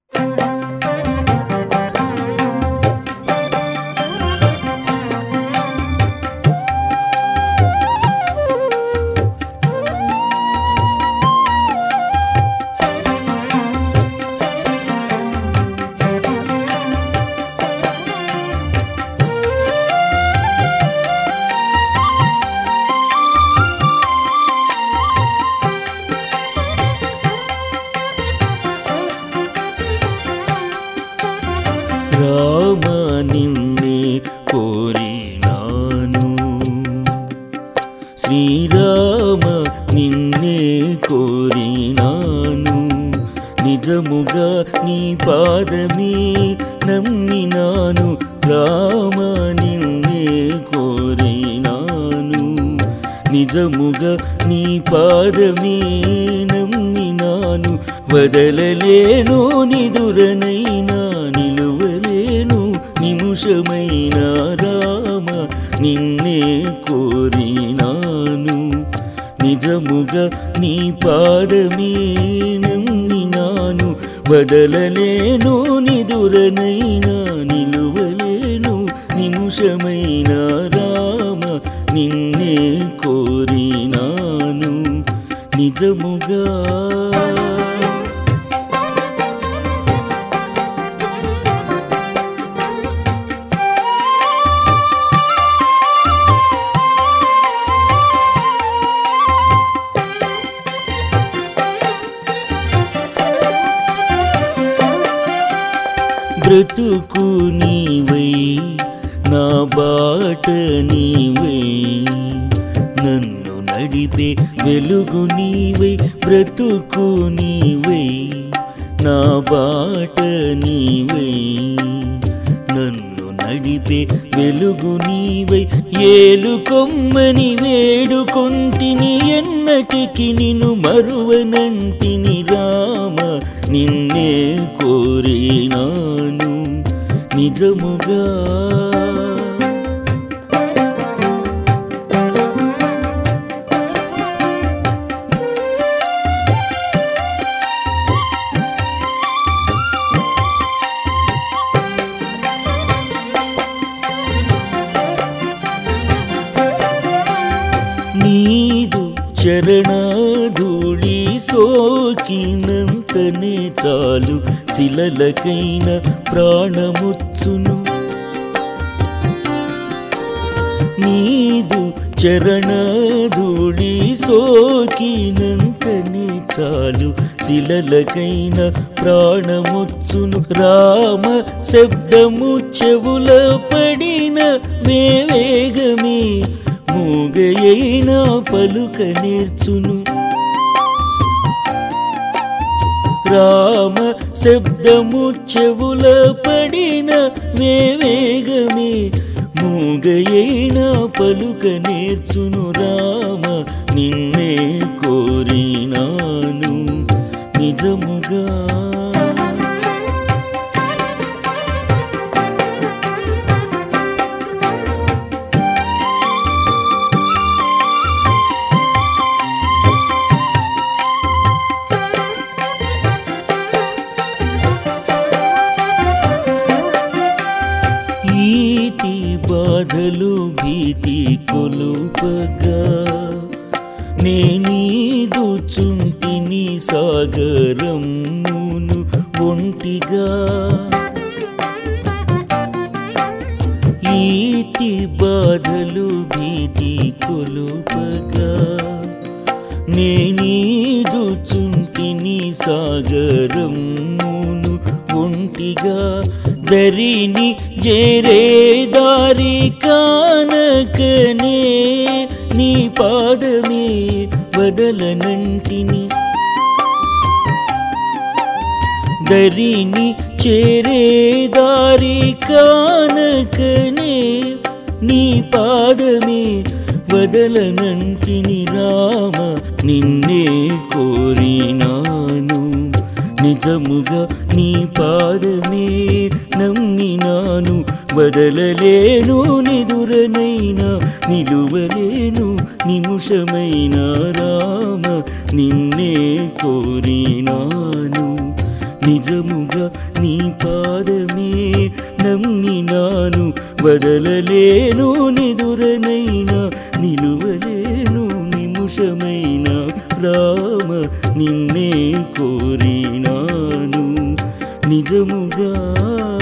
రామ నిన్నే కోరినాను, శ్రీరామ నిన్నే కోరినాను, నిజముగా నీ పాదమే నమ్మినాను. రామ నిన్నే కోరినాను, నిజముగా నీ పాదమే నమ్మినాను. వదలలేను నిదురనైనా, నిలువలేను నిమిషమైన. రామ నిన్నే కోరినాను, నిజముగా నీ పాదమే నమ్మినాను. వదలలేను నిదురనైనా, నిలువలేను నిమిషమైన. రామ నిన్నే కోరినాను, నిజముగా. బ్రతుకు నీవై, నా బాట నీవై, నన్ను నడిపే వెలుగు నీవై. బ్రతుకు నీవై, నా బాట నీవై, నన్ను నడిపే వెలుగు నీవై. ఏలుకొమ్మని వేడుకొంటిని, ఎన్నటికి నిన్ను మరువనంటిని. రామ నిన్నే కోరినాను, నిజముగా. నీదు చరణధూళి సోకినంతనే చాలు, శిలలకైన ప్రాణముచ్చును. నీదు చరణధూళి సోకినంతనే చాలు, శిలలకైన ప్రాణముచ్చును. రామ శబ్దము చెవుల పడిన వేగమే, మూగయైన పలుక నేర్చును. రామ శబ్దము చెవుల పడిన వేగమే, మూగయైన పలుక నేర్చును. రామ నిన్నే కోరినాను, నిజముగా. ఈతి బాధలు భీతి కొలుపగా, నేనీదుచుంటిని సాగరమును ఒంటిగా. ఈతి బాధలు భీతి కొలుపగా, నేనీదుచుంటిని సాగరమును ఒంటిగా. దరిని జేరే దారి కానకనే, నీ పాదమే వదలనంటిని. దరిని చేరే దారి కానకనే, నీ పాదమే వదలనంటిని. రామ నిన్నే కోరినాను, నిజముగా నీ పాదమే నమ్మినాను. వదలలేను నిదురనైనా, నిలువలేను నిమిషమైన. రామ నిన్నే కోరినాను, నిజముగా నీ పాదమే నమ్మినాను వదలలేను నిదురనైనా నిలువలేను నిమిషమైన రామ నిన్నే కోరినాను నిజముగా